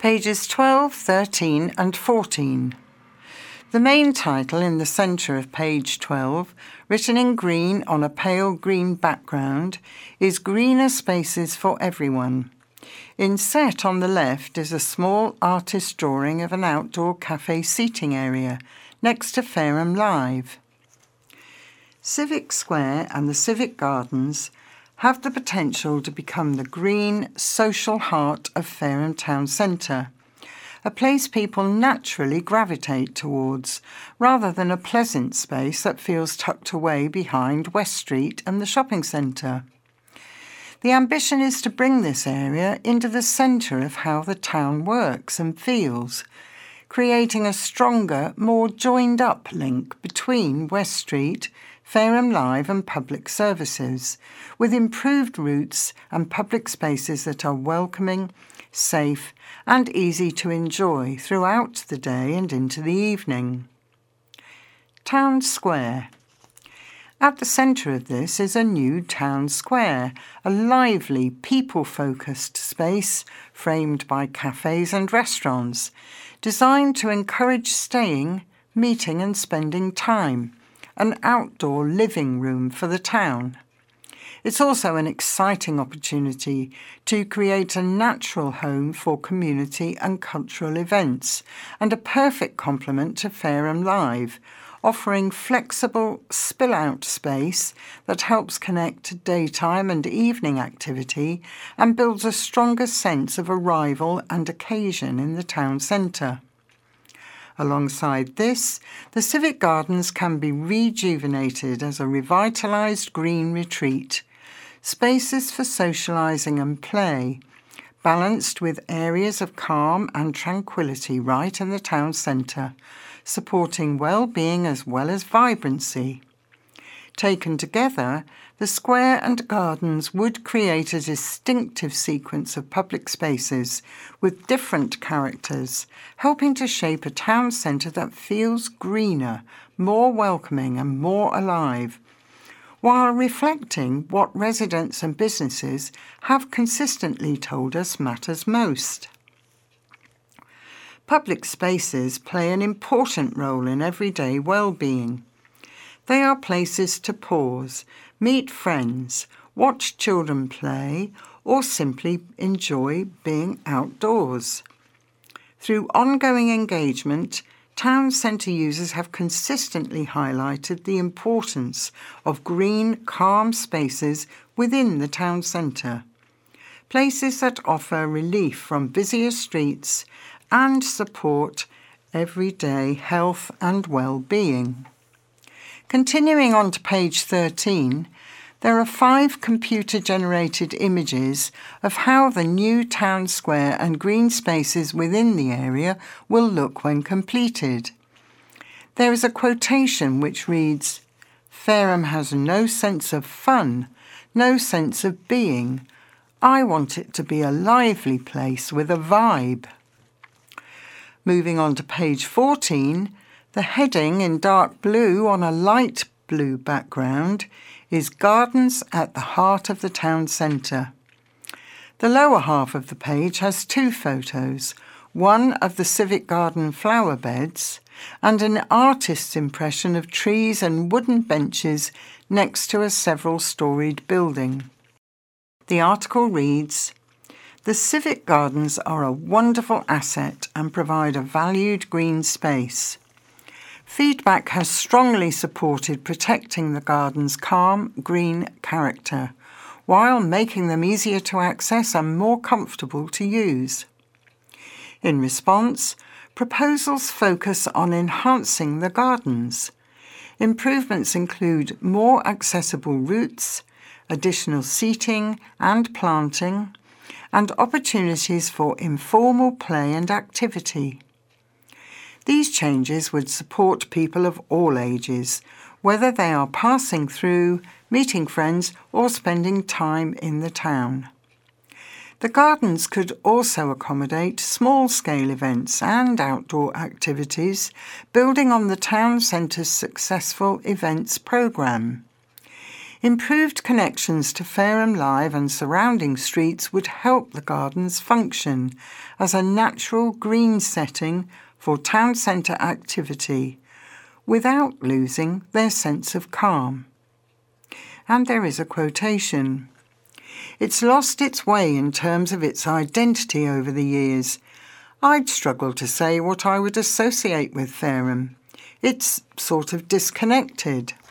pages 12, 13 and 14. The main title in the centre of page 12, written in green on a pale green background, is Greener Spaces for Everyone. Inset on the left is a small artist drawing of an outdoor cafe seating area next to Fareham Live. Civic Square and the Civic Gardens have the potential to become the green, social heart of Fareham Town Centre, a place people naturally gravitate towards, rather than a pleasant space that feels tucked away behind West Street and the shopping centre. The ambition is to bring this area into the centre of how the town works and feels, creating a stronger, more joined-up link between West Street, Fareham Live and public services, with improved routes and public spaces that are welcoming, safe and easy to enjoy throughout the day and into the evening. Town Square. At the centre of this is a new town square, a lively, people-focused space framed by cafes and restaurants, designed to encourage staying, meeting and spending time, an outdoor living room for the town. It's also an exciting opportunity to create a natural home for community and cultural events, and a perfect complement to Fareham Live, offering flexible spill-out space that helps connect to daytime and evening activity and builds a stronger sense of arrival and occasion in the town centre. Alongside this, the Civic Gardens can be rejuvenated as a revitalised green retreat, spaces for socialising and play, balanced with areas of calm and tranquility right in the town centre, supporting well-being as well as vibrancy. Taken together, the square and gardens would create a distinctive sequence of public spaces with different characters, helping to shape a town centre that feels greener, more welcoming and more alive, while reflecting what residents and businesses have consistently told us matters most. Public spaces play an important role in everyday well-being. They are places to pause, meet friends, watch children play, or simply enjoy being outdoors. Through ongoing engagement, town centre users have consistently highlighted the importance of green, calm spaces within the town centre, places that offer relief from busier streets and support everyday health and well-being. Continuing on to page 13, there are 5 computer-generated images of how the new town square and green spaces within the area will look when completed. There is a quotation which reads, "Fareham has no sense of fun, no sense of being. I want it to be a lively place with a vibe." Moving on to page 14, the heading in dark blue on a light blue background is Gardens at the Heart of the Town Centre. The lower half of the page has 2 photos, one of the Civic Garden flower beds and an artist's impression of trees and wooden benches next to a several-storied building. The article reads, "The Civic Gardens are a wonderful asset and provide a valued green space. Feedback has strongly supported protecting the garden's calm, green character, while making them easier to access and more comfortable to use. In response, proposals focus on enhancing the gardens. Improvements include more accessible routes, additional seating and planting, and opportunities for informal play and activity. These changes would support people of all ages, whether they are passing through, meeting friends, or spending time in the town. The gardens could also accommodate small-scale events and outdoor activities, building on the town centre's successful events programme. Improved connections to Fareham Live and surrounding streets would help the gardens function as a natural green setting for town centre activity without losing their sense of calm. And there is a quotation. It's lost its way in terms of its identity over the years. I'd struggle to say what I would associate with Fareham. It's sort of disconnected.